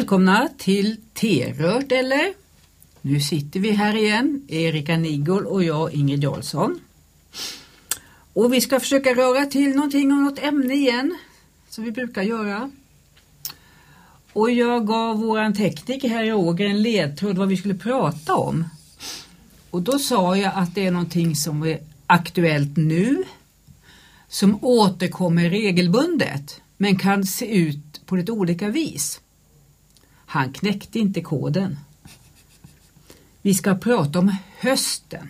Välkomna till T-rört eller? Nu sitter vi här igen, Erika Nigol och jag, Ingrid Jarlsson. Och vi ska försöka röra till någonting om något ämne igen, som vi brukar göra. Och jag gav våran tekniker här i Åger en ledtråd vad vi skulle prata om. Och då sa jag att det är någonting som är aktuellt nu, som återkommer regelbundet, men kan se ut på lite olika vis. Han knäckte inte koden. Vi ska prata om hösten.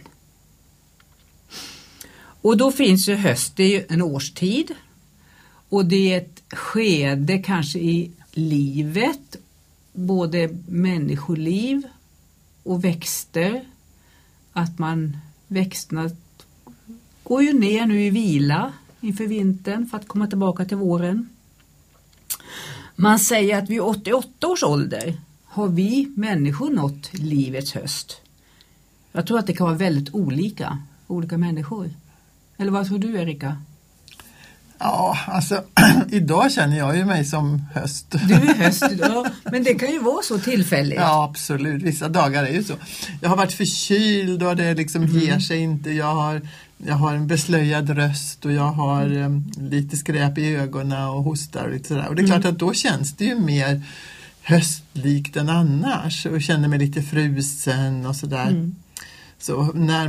Och då finns ju höst, det är ju en årstid. Och det är ett skede kanske i livet, både människoliv och växter. Att växterna går ju ner nu i vila inför vintern för att komma tillbaka till våren. Man säger att vid 88 års ålder har vi människor nått livets höst. Jag tror att det kan vara väldigt olika människor. Eller vad tror du, Erika? Ja, alltså idag känner jag ju mig som höst. Du är höst idag, men det kan ju vara så tillfälligt. Ja, absolut. Vissa dagar är ju så. Jag har varit förkyld och det liksom ger sig inte. Jag har en beslöjad röst och jag har lite skräp i ögonen och hostar och lite sådär. Och det är klart att då känns det ju mer höstlikt än annars och känner mig lite frusen och sådär. Så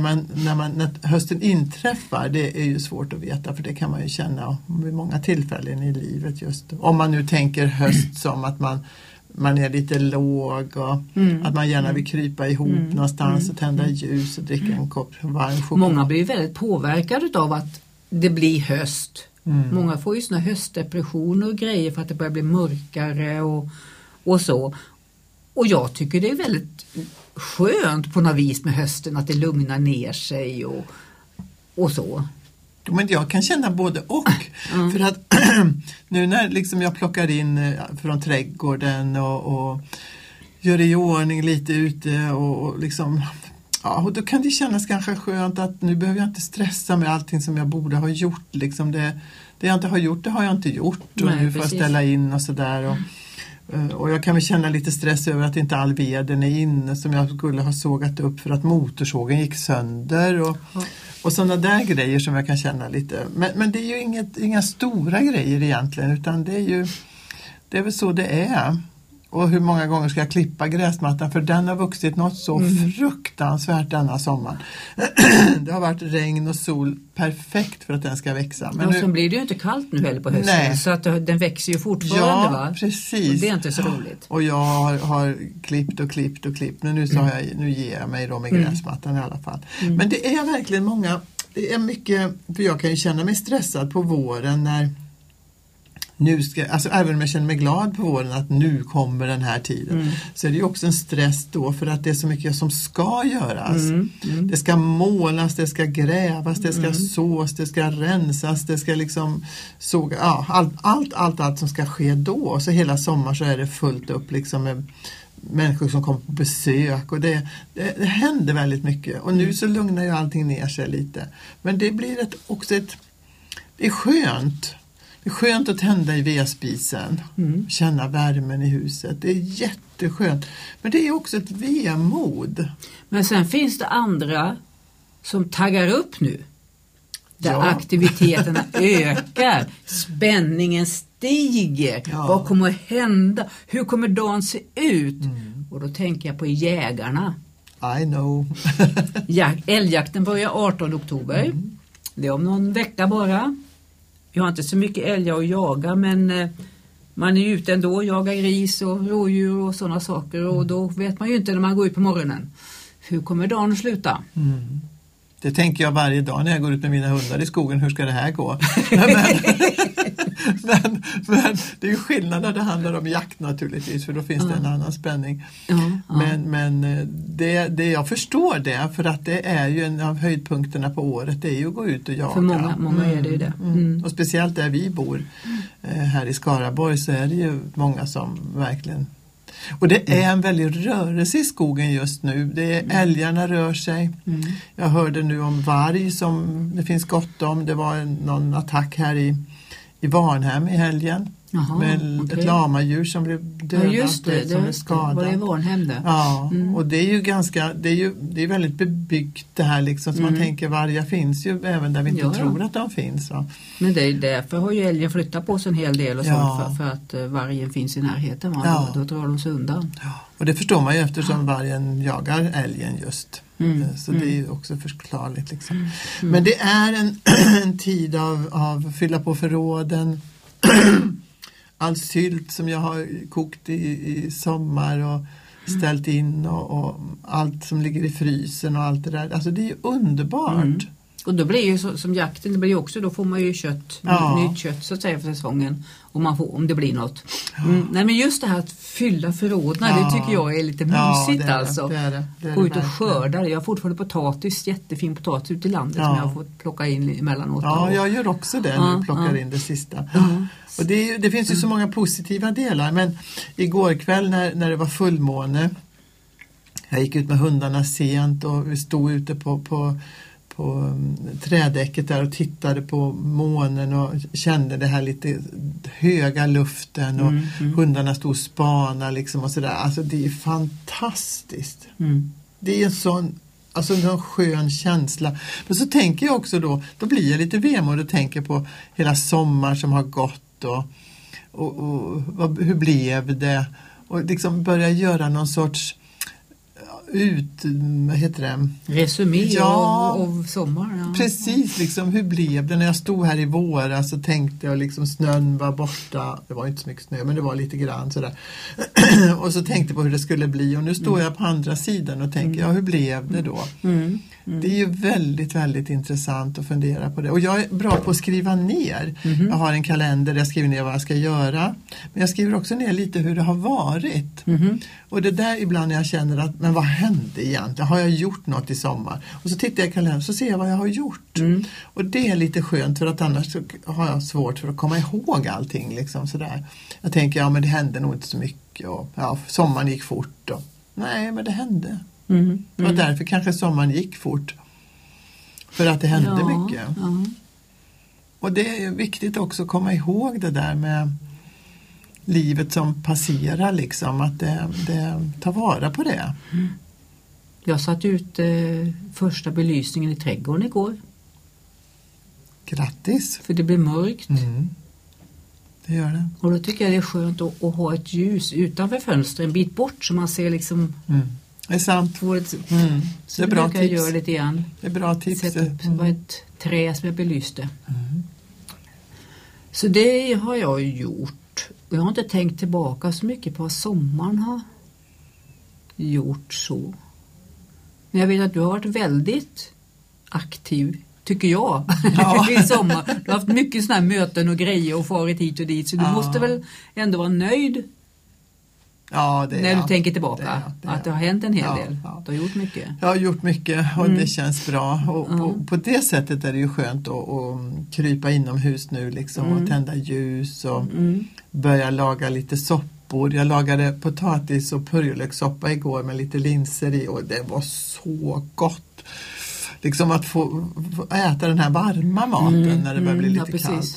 när hösten inträffar, det är ju svårt att veta, för det kan man ju känna vid många tillfällen i livet just. Om man nu tänker höst som att man är lite låg och att man gärna vill krypa ihop någonstans och tända ljus och dricka en kopp varm choklad. Många blir väldigt påverkade av att det blir höst. Många får ju såna höstdepressioner och grejer för att det börjar bli mörkare och så. Och jag tycker det är väldigt skönt på något vis med hösten, att det lugnar ner sig och så. Men jag kan känna både och. För att nu när liksom jag plockar in från trädgården och gör i ordning lite ute och liksom, ja, och då kan det kännas ganska skönt att nu behöver jag inte stressa med allting som jag borde ha gjort. Liksom det jag inte har gjort, det har jag inte gjort. Och nej, nu får jag ställa in och sådär. Och jag kan väl känna lite stress över att inte all veden är inne som jag skulle ha sågat upp för att motorsågen gick sönder och sådana där grejer som jag kan känna lite. Men det är ju inga stora grejer egentligen, utan det är väl så det är. Och hur många gånger ska jag klippa gräsmattan, för den har vuxit något så fruktansvärt denna sommar. Det har varit regn och sol perfekt för att den ska växa. Men och så blir det ju inte kallt nu heller på hösten. Nej. Så att den växer ju fortfarande, va? Ja, precis. Och det är inte så roligt. Och jag har klippt. Men nu ger jag mig då med gräsmattan i alla fall. Men det är verkligen det är mycket, för jag kan ju känna mig stressad på våren när även om jag känner mig glad på våren att nu kommer den här tiden, så är det ju också en stress då, för att det är så mycket som ska göras. Det ska målas, det ska grävas, det ska sås, det ska rensas, det ska liksom såga, allt som ska ske då. Så hela sommar så är det fullt upp liksom med människor som kommer på besök, och det händer väldigt mycket. Och nu så lugnar ju allting ner sig lite. Men det blir det är skönt. Det är skönt att tända i vedspisen, känna värmen i huset. Det är jätteskönt. Men det är också ett vemod. Men sen finns det andra som taggar upp nu. Där aktiviteterna ökar, spänningen stiger. Ja. Vad kommer att hända? Hur kommer dagen se ut? Och då tänker jag på jägarna. I know. Älgjakten börjar 18 oktober. Det är om någon vecka bara. Jag har inte så mycket älgar att jaga, men man är ju ute ändå och jagar gris och rådjur och sådana saker. Och då vet man ju inte när man går ut på morgonen. Hur kommer dagen att sluta? Det tänker jag varje dag när jag går ut med mina hundar i skogen. Hur ska det här gå? men det är ju skillnad när det handlar om jakt naturligtvis. För då finns det en annan spänning. Men det jag förstår det. För att det är ju en av höjdpunkterna på året. Det är ju att gå ut och jaga. För många är det ju det. Och speciellt där vi bor. Här i Skaraborg så är det ju många som verkligen... Och det är en väldig rörelse i skogen just nu. Älgarna rör sig. Jag hörde nu om varg som det finns gott om. Det var någon attack här i Varnhem i helgen. Jaha, med ett lamadjur som blev dödat. Ja, just det, som blev skadat. Var det Varnhem det? Ja, och det är ju det är väldigt bebyggt det här liksom, så man tänker vargar finns ju även där vi inte tror att de finns. Va? Men det är därför har ju älgen flyttat på sig en hel del och sånt för att vargen finns i närheten. Va? Ja. Då drar de sig undan. Ja, och det förstår man ju eftersom vargen jagar älgen just. Så det är ju också förklarligt liksom. Men det är en tid av fylla på förråden. All sylt som jag har kokt i sommar och ställt in och allt som ligger i frysen och allt det där. Alltså det är ju underbart. Och då blir ju som jakten, det blir också, då får man ju kött, nytt kött så att säga för säsongen. Om det blir något. Nej, men just det här att fylla förrådna, det tycker jag är lite mysigt alltså. Det är gå ut och skörda. Jag har fortfarande potatis, jättefin potatis ute i landet som jag har fått plocka in emellanåt. Ja, jag gör också det när jag plockar in det sista. Och det finns ju så många positiva delar, men igår kväll när det var fullmåne, jag gick ut med hundarna sent och vi stod ute på trädäcket där och tittade på månen och kände det här lite höga luften och hundarna stod och spanade liksom och sådär. Alltså det är fantastiskt. Det är en sån skön känsla. Men så tänker jag också då blir jag lite vemod och tänker på hela sommar som har gått och hur blev det? Och liksom börja göra någon sorts vad heter det? Resumé av sommar. Ja. Precis, liksom hur blev det? När jag stod här i våras så tänkte jag liksom snön var borta. Det var inte så mycket snö men det var lite grann sådär. Och så tänkte jag på hur det skulle bli och nu står jag på andra sidan och tänker hur blev det då? Det är ju väldigt, väldigt intressant att fundera på det. Och jag är bra på att skriva ner. Jag har en kalender där jag skriver ner vad jag ska göra. Men jag skriver också ner lite hur det har varit. Och det där ibland när jag känner att men vad hände egentligen? Har jag gjort något i sommar? Och så tittar jag i kalendern så ser jag vad jag har gjort. Och det är lite skönt för att annars så har jag svårt för att komma ihåg allting. Liksom, sådär. Jag tänker men det hände nog inte så mycket. Och, sommaren gick fort. Och, nej, men det hände. Det var därför kanske sommaren gick fort. För att det hände mycket. Och det är viktigt också att komma ihåg det där med livet som passerar liksom. Att det tar vara på det. Jag satt ut första belysningen i trädgården igår. Grattis! För det blev mörkt. Det gör det. Och då tycker jag det är skönt att ha ett ljus utanför fönstret en bit bort så man ser liksom... Det är sant. Så det är bra tips. Jag göra lite grann. Det är bra tips. Sätta upp ett trä som jag belyste. Så det har jag gjort. Jag har inte tänkt tillbaka så mycket på vad sommaren har gjort så. Men jag vet att du har varit väldigt aktiv, tycker jag, i sommar. Du har haft mycket sådana här möten och grejer och farit hit och dit. Så du måste väl ändå vara nöjd när du tänker tillbaka. Att det har hänt en hel del. Du har gjort mycket. Jag har gjort mycket och det känns bra. Och på det sättet är det ju skönt att krypa inomhus nu liksom, och tända ljus och börja laga lite soppor. Jag lagade potatis och purjolökssoppa igår med lite linser i och det var så gott. Liksom att få äta den här varma maten när det börjar bli lite kallt.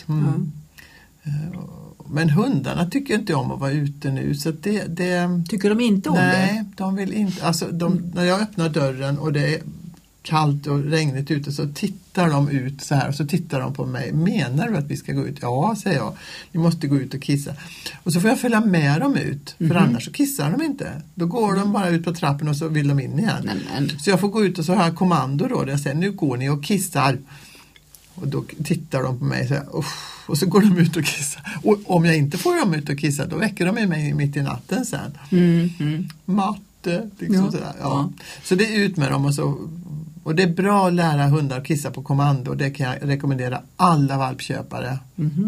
Men hundarna tycker inte om att vara ute nu. Så det tycker de inte om det? Nej, de vill inte. Alltså, när jag öppnar dörren och det är kallt och regnigt ute så tittar de ut så här. Och så tittar de på mig. Menar du att vi ska gå ut? Ja, säger jag. Vi måste gå ut och kissa. Och så får jag följa med dem ut. För annars så kissar de inte. Då går de bara ut på trappen och så vill de in igen. Så jag får gå ut och så har jag kommando då. Där jag säger, nu går ni och kissar. Och då tittar de på mig och säger, och så går de ut och kissar. Och om jag inte får dem ut och kissa, då väcker de mig mitt i natten sen. Matte, liksom sådär. Ja. Så det är ut med dem och det är bra att lära hundar att kissa på kommando. Det kan jag rekommendera alla valpköpare.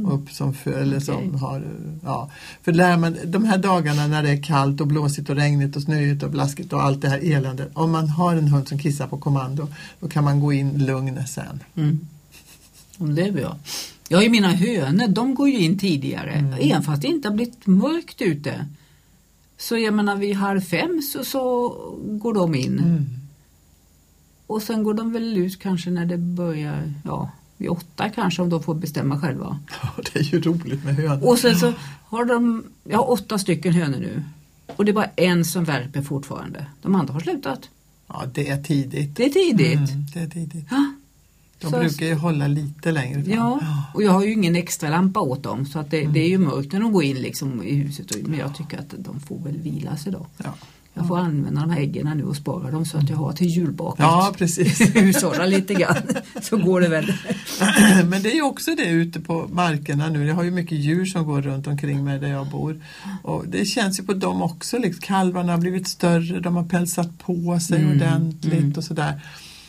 För lär man de här dagarna när det är kallt och blåsigt och regnigt och snöigt och blaskigt och allt det här eländet. Om man har en hund som kissar på kommando, då kan man gå in lugn sen. Det är bra. Jag har mina hönor, de går ju in tidigare. Även fast det inte har blivit mörkt ute. Så jag menar vid 4:30 så går de in. Och sen går de väl ut kanske när det börjar, vid 8 kanske om de får bestämma själva. Det är ju roligt med hönor. Och sen så har jag har 8 stycken hönor nu. Och det är bara en som värper fortfarande. De andra har slutat. Ja, det är tidigt. Det är tidigt. Det är tidigt. Ja. De brukar ju hålla lite längre fram. Ja, och jag har ju ingen extra lampa åt dem. Så att det är ju mörkt när de går in liksom i huset. Men jag tycker att de får väl vila sig då. Ja. Jag får använda de här äggen nu och spara dem så att jag har till julbaket. Ja, precis. Hushålla lite grann. Så går det väl. Men det är ju också det ute på markerna nu. Jag har ju mycket djur som går runt omkring mig där jag bor. Och det känns ju på dem också. Liksom, kalvarna har blivit större. De har pälsat på sig ordentligt och sådär.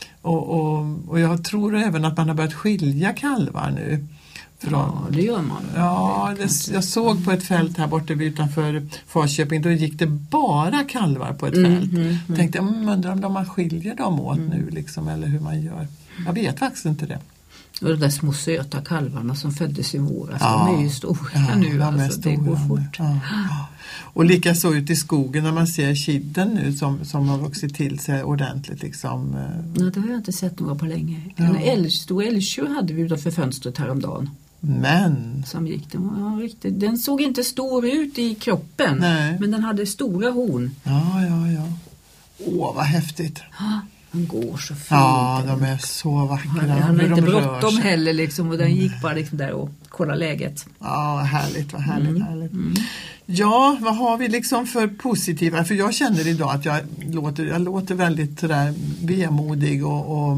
Och jag tror även att man har börjat skilja kalvar nu. Ja, det gör man. Ja, jag såg på ett fält här borta utanför Falköping, då gick det bara kalvar på ett fält. Jag tänkte, undrar om man skiljer dem åt nu liksom, eller hur man gör. Jag vet faktiskt inte det. Och de där små söta kalvarna som föddes i våras, de är ju stora nu. Alltså, det går fort. Ja. Och lika så ut i skogen när man ser kidden nu som har vuxit till sig ordentligt. Liksom. Nej, det har jag inte sett några på länge. Ja. En stor älgtjur hade vi utanför fönstret häromdagen. Men som gick, den såg inte stor ut i kroppen. Nej. Men den hade stora horn. Ja. Åh, vad häftigt. Den går så fint. Ja, de är så vackra. Han har inte bråttom heller liksom, och den gick bara liksom där och kolla läget. Ja, härligt, vad härligt. Ja, vad har vi liksom för positiva? För jag känner idag att jag låter väldigt sådär vemodig och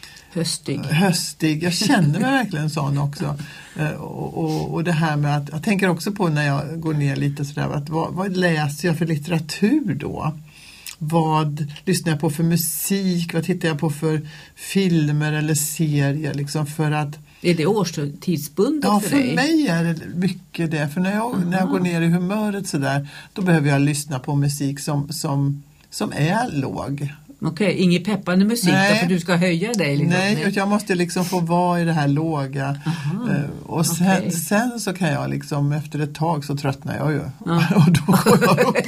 höstig. Jag känner mig verkligen sån också. Och det här med att jag tänker också på när jag går ner lite sådär, att vad läser jag för litteratur då? Vad lyssnar jag på för musik? Vad tittar jag på för filmer eller serier? Liksom för att, är det årstidsbundet för dig? Ja, för mig är det mycket det. För när jag går ner i humöret sådär, då behöver jag lyssna på musik som är låg. Okej, ingen peppande musik då, för du ska höja dig? Liksom. Nej, jag måste liksom få vara i det här låga. Och sen så kan jag liksom, efter ett tag så tröttnar jag ju. Och då går jag upp.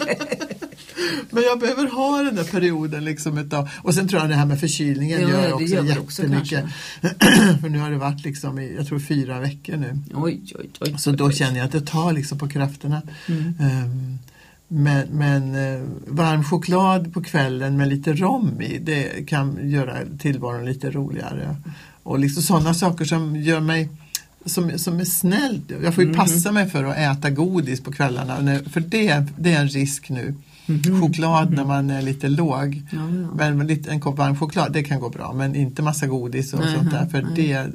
Men jag behöver ha den där perioden liksom utav, och sen tror jag det här med förkylningen gör också jättemycket. För nu har det varit liksom i, jag tror 4 veckor nu. Oj. Så då känner jag att det tar liksom på krafterna. Men varm choklad på kvällen med lite rom i, det kan göra tillvaron lite roligare. Och liksom sådana saker som gör mig som är snällt. Jag får ju passa mig för att äta godis på kvällarna, för det är en risk nu. Choklad när man är lite låg. Men en kopp varm choklad, det kan gå bra, men inte massa godis och sånt där, för det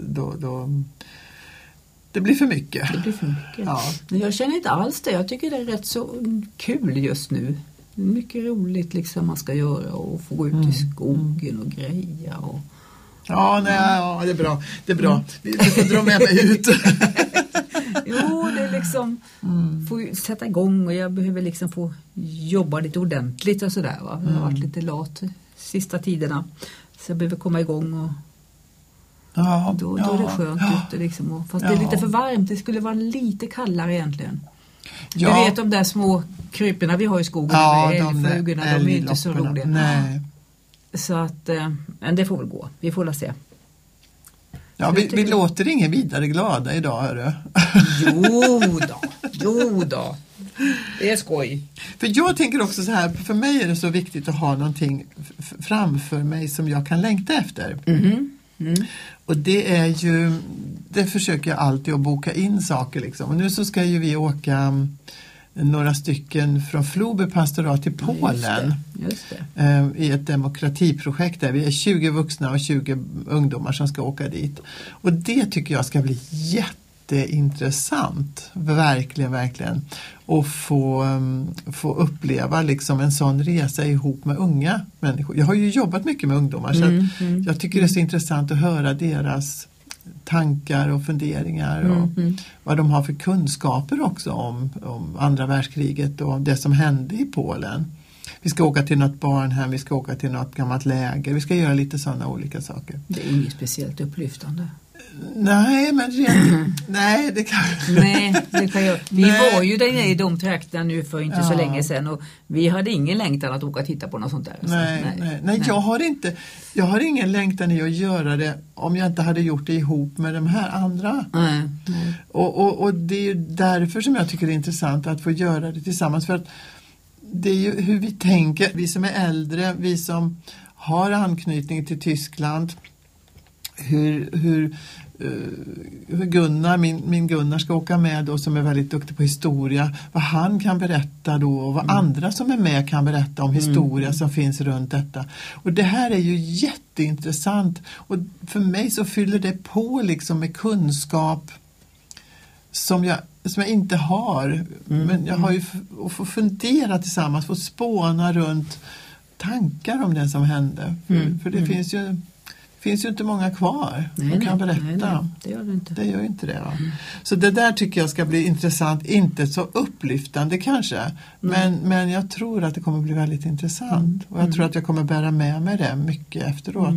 det blir för mycket. Det blir för mycket. Ja. Jag känner inte alls det. Jag tycker det är rätt så kul just nu. Mycket roligt liksom man ska göra, och få gå ut i skogen och greja och ja, det är bra. Det är bra. Vi får dra med mig ut. Jo, det är liksom få sätta igång, och jag behöver liksom få jobba lite ordentligt och sådär, va. Jag har varit lite lat sista tiderna, så jag behöver komma igång, och då är det skönt ute liksom, fast det är lite för varmt. Det skulle vara lite kallare egentligen. Jag vet de där små kryperna vi har i skogen, älgflugorna, de är inte så roliga. Nej. Så att, men det får väl gå. Vi får se. Ja, vi låter ingen vidare glada idag, hörru. Jo då. Det är skoj. För jag tänker också så här, för mig är det så viktigt att ha någonting framför mig som jag kan längta efter. Och det försöker jag alltid att boka in saker liksom. Och nu så ska ju vi åka några stycken från Floby pastorat till Polen. Just det. I ett demokratiprojekt där vi är 20 vuxna och 20 ungdomar som ska åka dit. Och det tycker jag ska bli jätteintressant, verkligen. Och få uppleva liksom en sån resa ihop med unga människor. Jag har ju jobbat mycket med ungdomar, så jag tycker det är så intressant att höra deras tankar och funderingar och vad de har för kunskaper också om andra världskriget och det som hände i Polen. Vi ska åka till något barnhem, vi ska åka till något gammalt läger, vi ska göra lite sådana olika saker. Det är inget speciellt upplyftande. Nej, men nej, det kan jag. Vi var ju där i de trakterna nu för inte så länge sedan och vi hade ingen längtan att åka och titta på något sånt där. Nej. Jag har ingen längtan i att göra det om jag inte hade gjort det ihop med de här andra. Och det är ju därför som jag tycker det är intressant att få göra det tillsammans, för att det är ju hur vi tänker, vi som är äldre, vi som har anknytning till Tyskland, hur Gunnar, min Gunnar ska åka med då, som är väldigt duktig på historia, vad han kan berätta då och vad andra som är med kan berätta om historia som finns runt detta. Och det här är ju jätteintressant, och för mig så fyller det på liksom med kunskap som jag inte har, men jag har ju att få fundera tillsammans, få spåna runt tankar om det som hände. För det finns ju inte många kvar som kan berätta. Nej, det gör det inte. Det gör inte det. Va? Så det där tycker jag ska bli intressant. Inte så upplyftande kanske. Men jag tror att det kommer bli väldigt intressant. Och jag tror att jag kommer bära med mig det mycket efteråt.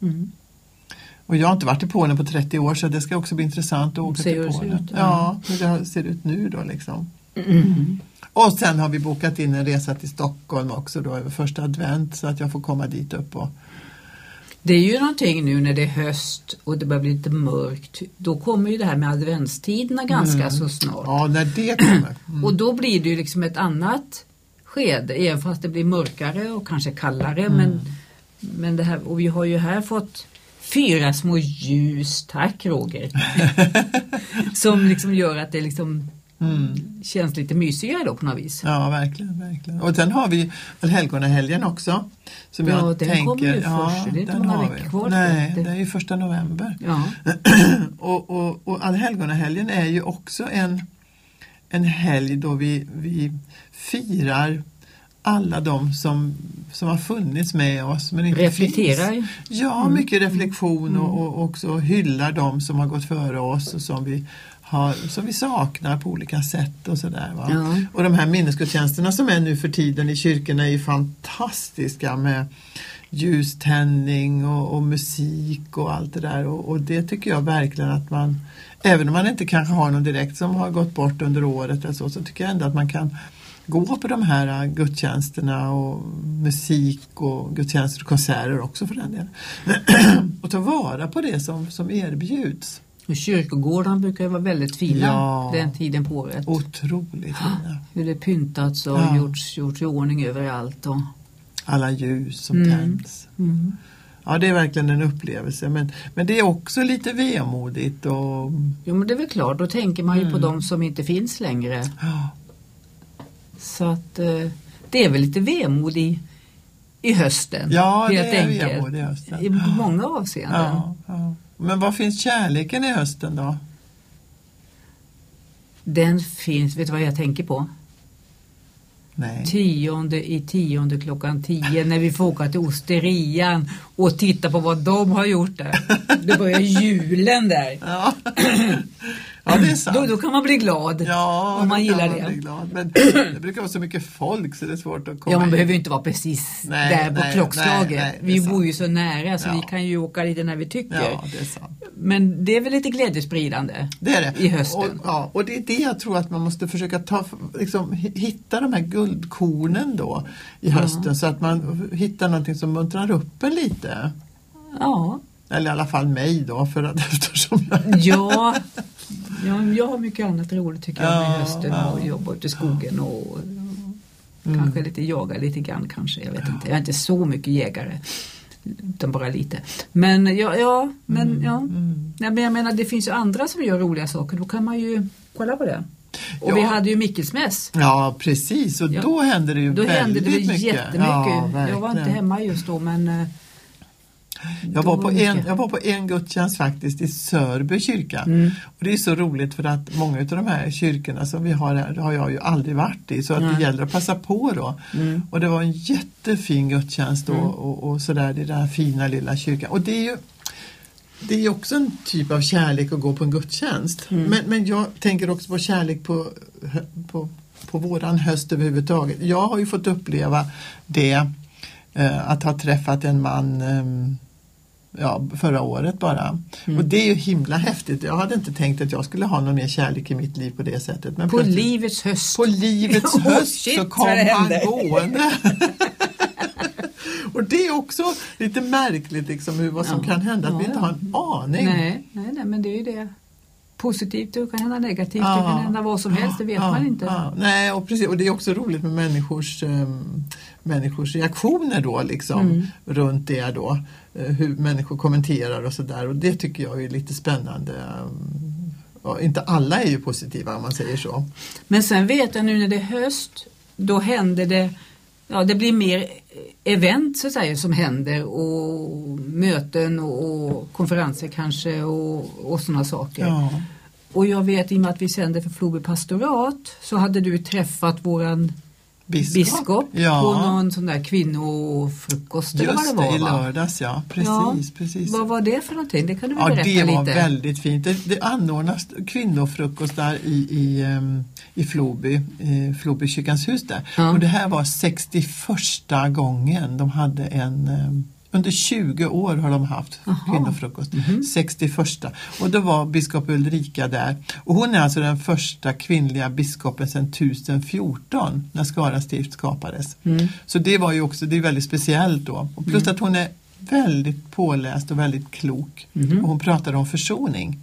Och jag har inte varit i Polen på 30 år, så det ska också bli intressant att åka till Polen. Ja, hur det ser ut nu då liksom. Och sen har vi bokat in en resa till Stockholm också då över första advent, så att jag får komma dit upp och... Det är ju någonting nu när det är höst och det börjar bli lite mörkt. Då kommer ju det här med adventstiderna ganska så snart. Ja, när det kommer. Och då blir det ju liksom ett annat skede, även fast det blir mörkare och kanske kallare. Men det här, och vi har ju här fått 4 små ljus, tack Roger. Som liksom gör att det liksom... känns lite mysigare då på något vis. Ja, verkligen. Och sen har vi väl helgonahelgen också. Som jag den tänker, kommer ju först. Det är inte många veckor kvar. Nej, det är ju 1 november. Ja. och helgonahelgen är ju också en helg då vi firar alla de som har funnits med oss men inte reflekterar. Finns. Ja, mycket reflektion och också hyllar de som har gått före oss och som vi saknar på olika sätt och sådär. Ja. Och de här minnesgudstjänsterna som är nu för tiden i kyrkorna är ju fantastiska med ljuständning och musik och allt det där. Och det tycker jag verkligen att man, även om man inte kanske har någon direkt som har gått bort under året eller så tycker jag ändå att man kan gå på de här gudstjänsterna och musik och gudstjänster och konserter också för den delen. Och ta vara på det som erbjuds. Och kyrkogården brukar ju vara väldigt fina den tiden på året. Otroligt fina. Hur det pyntats och gjorts i ordning överallt. Och... alla ljus som tänds. Ja, det är verkligen en upplevelse. Men det är också lite vemodigt. Och... Jo, men det är väl klart. Då tänker man ju på de som inte finns längre. Ja. Så att det är väl lite vemod i hösten. Ja, det är vemod i hösten. I många avseenden. Ja. Men vad finns kärleken i hösten då? Den finns, vet du vad jag tänker på? Nej. 10 klockan 10 när vi får åka till Osterian och titta på vad de har gjort där. Det börjar julen där. Ja. Ja, det är sant. Då kan man bli glad om man gillar det. Glad. Men det brukar vara så mycket folk så det är svårt att komma man in. behöver ju inte vara precis där på klockslaget. Vi bor ju så nära så vi kan ju åka lite när vi tycker. Ja, det är sant. Men det är väl lite glädjespridande det är det. I hösten. Och det är det jag tror att man måste försöka hitta de här guldkornen då i hösten så att man hittar någonting som muntrar upp en lite. Ja. Eller i alla fall mig då eftersom jag... Ja, jag har mycket annat roligt tycker jag med hösten och jobba ute i skogen och kanske lite jaga lite grann kanske, jag vet inte. Jag är inte så mycket jägare utan bara lite. Men men jag menar det finns ju andra som gör roliga saker, då kan man ju kolla på det. Och vi hade ju Mikkelsmäss. Ja, precis. Och då hände det ju väldigt mycket. Jättemycket. Ja, jag var inte hemma just då, men... Jag var på en gudstjänst faktiskt i Sörby kyrka. Och det är så roligt för att många av de här kyrkorna som vi har här har jag ju aldrig varit i. Så att det gäller att passa på då. Och det var en jättefin gudstjänst då, och sådär i den här fina lilla kyrkan. Och det är ju också en typ av kärlek att gå på en gudstjänst. Men jag tänker också på kärlek på våran höst överhuvudtaget. Jag har ju fått uppleva det. Att ha träffat en man förra året bara. Och det är ju himla häftigt. Jag hade inte tänkt att jag skulle ha någon mer kärlek i mitt liv på det sättet. Men på livets höst. På livets höst så kom han gående. Och det är också lite märkligt liksom, vad som kan hända, att vi inte har en aning. Nej, men det är ju det. Positivt, det kan hända negativt, det kan hända vad som helst, det vet man inte. Nej, och precis, och det är också roligt med människors reaktioner då liksom, runt det då, hur människor kommenterar och sådär, och det tycker jag är lite spännande. Inte alla är ju positiva om man säger så. Men sen vet jag nu när det är höst, då händer det, det blir mer event så att säga, som händer, och möten och konferenser kanske och sådana saker. Ja. Och jag vet, i och med att vi sänder för Floby pastorat, så hade du träffat våran biskop på någon sån där kvinnofrukost. Just det, i lördags, precis. Vad var det för någonting? Det kan du väl berätta lite? Ja, det var väldigt fint. Det anordnas kvinnofrukost där i Floby, Floby kyrkans hus där. Ja. Och det här var 61:a gången de hade under 20 år har de haft kvinnofrukost. 61:a. Och då var biskop Ulrika där. Och hon är alltså den första kvinnliga biskopen sedan 1014 när Skara stift skapades. Så det var ju också, det är väldigt speciellt då. Och plus att hon är väldigt påläst och väldigt klok. Och hon pratade om försoning.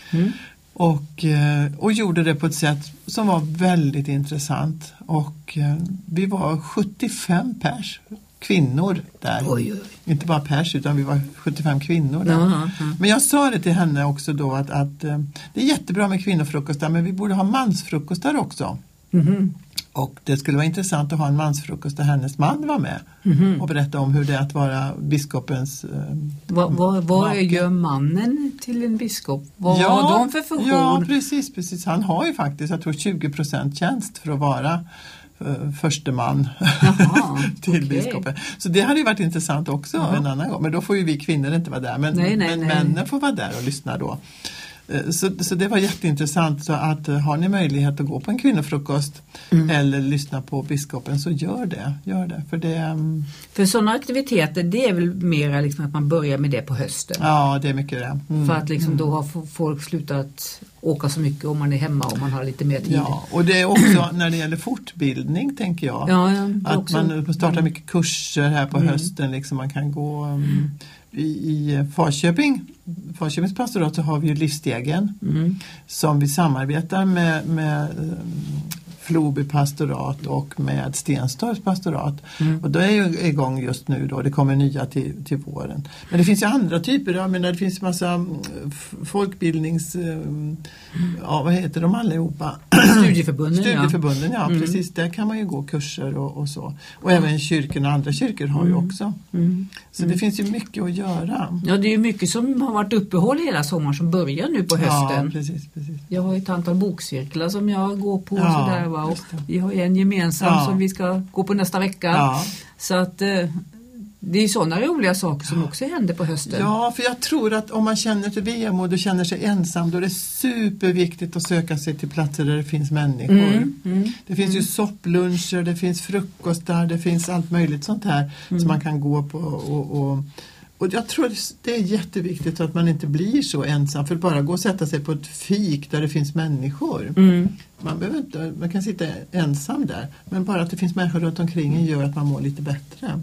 Och gjorde det på ett sätt som var väldigt intressant. Och vi var 75 kvinnor där. Oj. Inte bara pers, utan vi var 75 kvinnor där. Men jag sa det till henne också då att det är jättebra med kvinnofrukostar, men vi borde ha mansfrukostar också. Och det skulle vara intressant att ha en mansfrukost där hennes man var med och berätta om hur det är att vara biskopens Vad gör mannen till en biskop? Vad har de för funktion? Ja, precis. Han har ju faktiskt, jag tror 20% tjänst för att vara förste man till biskopen. Så det hade ju varit intressant också en annan gång. Men då får ju vi kvinnor inte vara där. Men männen får vara där och lyssna då. Så det var jätteintressant. Så att har ni möjlighet att gå på en kvinnofrukost eller lyssna på biskopen, så gör det. För sådana aktiviteter, det är väl mer liksom att man börjar med det på hösten. Ja, det är mycket det. För att liksom då har folk slutat åka så mycket om man är hemma och man har lite mer tid. Ja, och det är också när det gäller fortbildning, tänker jag. Att också, man startar mycket kurser här på hösten. Liksom man kan gå i Falköpings pastorat, så har vi ju Livsstegen som vi samarbetar med Floby pastorat och med Stenstorps pastorat. Och det är ju igång just nu då. Det kommer nya till våren. Men det finns ju andra typer. Jag menar, det finns massa folkbildnings... vad heter de allihopa? Studieförbunden, precis. Där kan man ju gå kurser och så. Och även kyrkorna, andra kyrkor har ju också. Så det finns ju mycket att göra. Ja, det är ju mycket som har varit uppehåll hela sommaren som börjar nu på hösten. Ja, precis. Jag har ett antal bokcirklar som jag går på sådär. Och vi har en gemensam som vi ska gå på nästa vecka. Så att det är sådana roliga saker som också händer på hösten. Ja, för jag tror att om man känner till vemod och känner sig ensam, då är det superviktigt att söka sig till platser där det finns människor. Det finns ju soppluncher, det finns frukostar, det finns allt möjligt sånt här som man kan gå på och jag tror det är jätteviktigt att man inte blir så ensam, för bara gå och sätta sig på ett fik där det finns människor. Man kan sitta ensam där, men bara att det finns människor runt omkring gör att man mår lite bättre.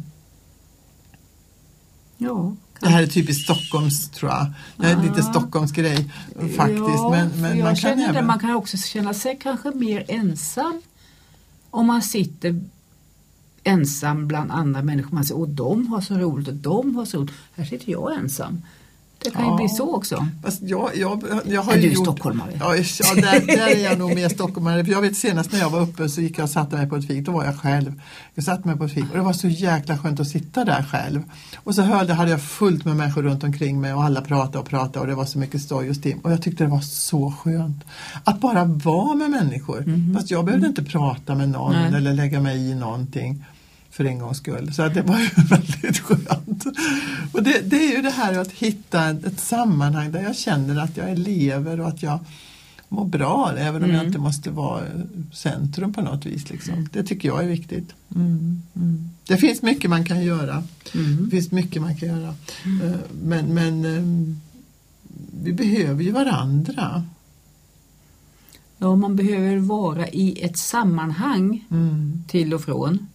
Ja, det här är typiskt Stockholms, tror jag. Det är lite Stockholms grej faktiskt. Men man kan även... Man kan också känna sig kanske mer ensam om man sitter ensam bland andra människor. Man säger, de har så roligt och de har så roligt. Här sitter jag ensam. Det kan ju bli så också. Fast jag har är du stockholmare? Ja, där är jag nog mer stockholmare. För jag vet, senast när jag var uppe så gick jag och satte mig på ett fik. Då var jag själv. Jag satte mig på ett fik och det var så jäkla skönt att sitta där själv. Och så hade jag fullt med människor runt omkring mig och alla pratade och det var så mycket stoj och stim. Och jag tyckte det var så skönt att bara vara med människor. Fast jag behövde inte prata med någon eller lägga mig i någonting för en gångs skull. Så att det var ju väldigt skönt. Och det är ju det här att hitta ett sammanhang där jag känner att jag lever och att jag mår bra, även om jag inte måste vara centrum på något vis. Liksom. Det tycker jag är viktigt. Det finns mycket man kan göra. Det finns mycket man kan göra. Men vi behöver ju varandra. Ja, man behöver vara i ett sammanhang till och från.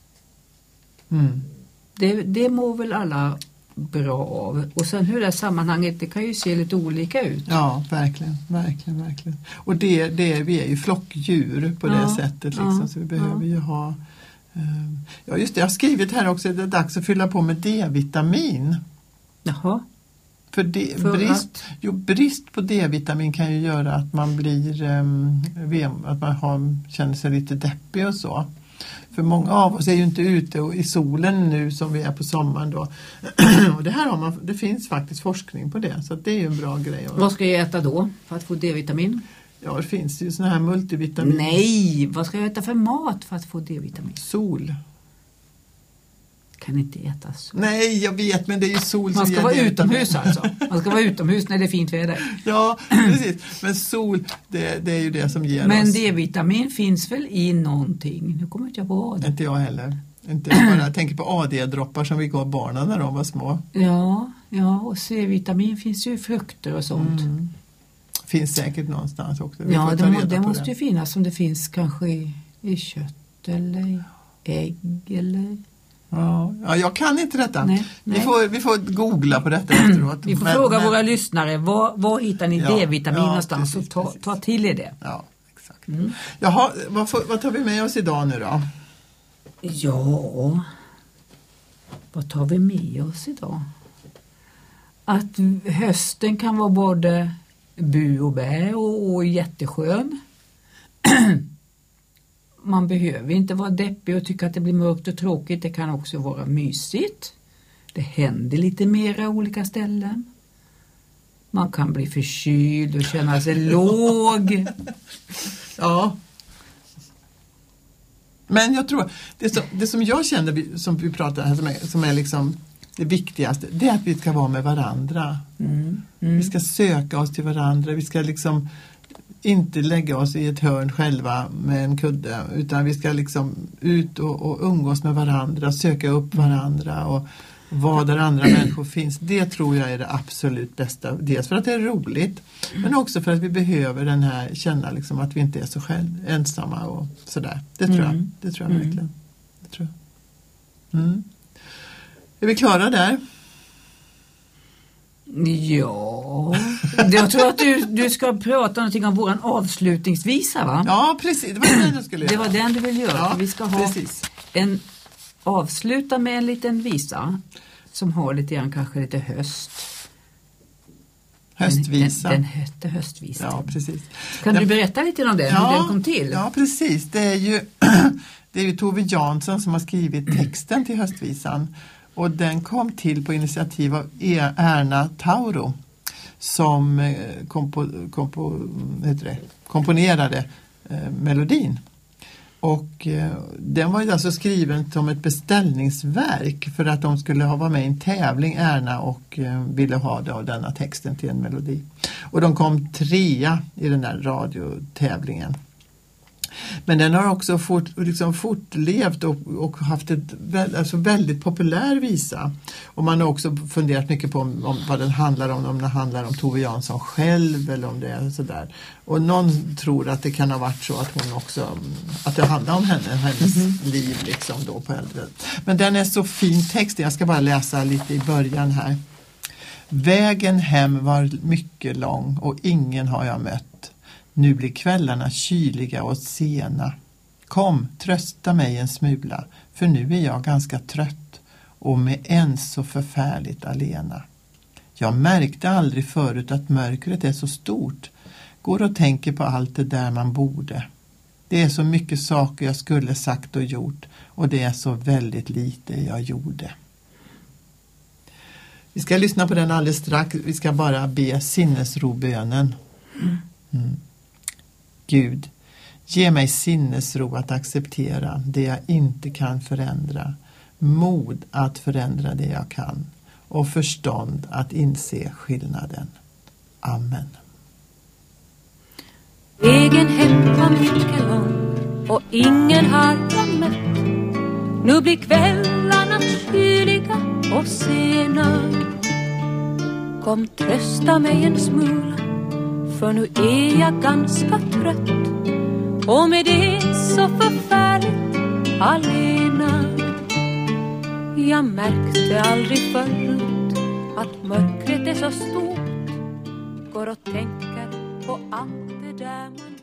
Det mår väl alla bra av. Och sen hur det sammanhanget, det kan ju se lite olika ut. Ja, verkligen. Och vi är ju flockdjur på det sättet liksom, så vi behöver ju ha ja just det, jag har skrivit här också, det är dags att fylla på med D-vitamin. Jaha. För brist på D-vitamin kan ju göra att man blir att man känner sig lite deppig och så. För många av oss är ju inte ute i solen nu som vi är på sommaren då. Och det finns faktiskt forskning på det, så det är ju en bra grej. Vad ska jag äta då för att få D-vitamin? Ja, det finns ju såna här multivitamin. Nej, vad ska jag äta för mat för att få D-vitamin? Sol. Kan inte äta sol. Nej, jag vet, men det är ju sol. Man ska vara utomhus alltså. Man ska vara utomhus när det är fint väder. Ja, precis. Men sol, det är ju det som ger oss. Men D-vitamin finns väl i någonting? Nu kommer inte jag på vad. Inte jag heller. Jag tänker på AD-droppar som vi gav barnen när de var små. Ja, och C-vitamin finns ju i frukter och sånt. Finns säkert någonstans också. Ja, det måste ju finnas, som det finns kanske i kött eller ägg eller... Ja, jag kan inte detta. Nej. Vi får googla på detta efteråt. Vi får fråga våra lyssnare, var hittar ni D-vitamin någonstans? Precis, och ta till er det. Ja, exakt. Jaha, vad tar vi med oss idag nu då? Ja, vad tar vi med oss idag? Att hösten kan vara både bu och bä och jätteskön. Man behöver inte vara deppig och tycka att det blir mörkt och tråkigt. Det kan också vara mysigt. Det händer lite mera olika ställen. Man kan bli förkyld och känna sig låg. Ja. Men jag tror, det som jag känner, som vi pratar här, som är liksom det viktigaste, det är att vi ska vara med varandra. Vi ska söka oss till varandra. Vi ska liksom inte lägga oss i ett hörn själva med en kudde, utan vi ska liksom ut och umgås med varandra, söka upp varandra och vad där andra människor finns. Det tror jag är det absolut bästa. Dels för att det är roligt, men också för att vi behöver den här, känna liksom att vi inte är så ensamma och sådär. Det tror jag verkligen. Det tror jag. Är vi klara där? Ja, jag tror att du ska prata någonting om våran avslutningsvisa, va? Ja, precis. Det var den du skulle göra. Det var den du vill göra. Ja, vi ska ha avsluta med en liten visa som har lite grann kanske lite höstvisa. Den hette höstvisa. Ja, precis. Kan du berätta lite om den, hur den kom till? Ja, precis. Det är ju Tove Jansson som har skrivit texten till höstvisan. Och den kom till på initiativ av Erna Tauro som komponerade melodin. Och den var ju alltså skriven som ett beställningsverk för att de skulle vara med i en tävling, Erna, och ville ha då denna texten till en melodi. Och de kom 3 i den där radiotävlingen. Men den har också fortlevt och haft ett väldigt populär visa. Och man har också funderat mycket på om vad den handlar om den handlar om Tove Jansson själv eller om det är sådär. Och någon tror att det kan ha varit så att hon också, att det handlar om hennes liv liksom då på äldre. Men den är så fin text, jag ska bara läsa lite i början här. Vägen hem var mycket lång och ingen har jag mött. Nu blir kvällarna kyliga och sena. Kom, trösta mig en smula, för nu är jag ganska trött och med ens så förfärligt alena. Jag märkte aldrig förut att mörkret är så stort. Går och tänker på allt det där man borde. Det är så mycket saker jag skulle sagt och gjort och det är så väldigt lite jag gjorde. Vi ska lyssna på den alldeles strax. Vi ska bara be sinnesrobönen. Gud, ge mig sinnesro att acceptera det jag inte kan förändra, mod att förändra det jag kan och förstånd att inse skillnaden. Amen. Vägen hem var mycket lång och ingen har jag mött. Nu blir kvällarna kyliga och sena. Kom, trösta mig en smula, för nu är jag ganska trött. Och med det så förfärligt alena. Jag märkte aldrig förut att mörkret är så stort. Går och tänker på allt det där man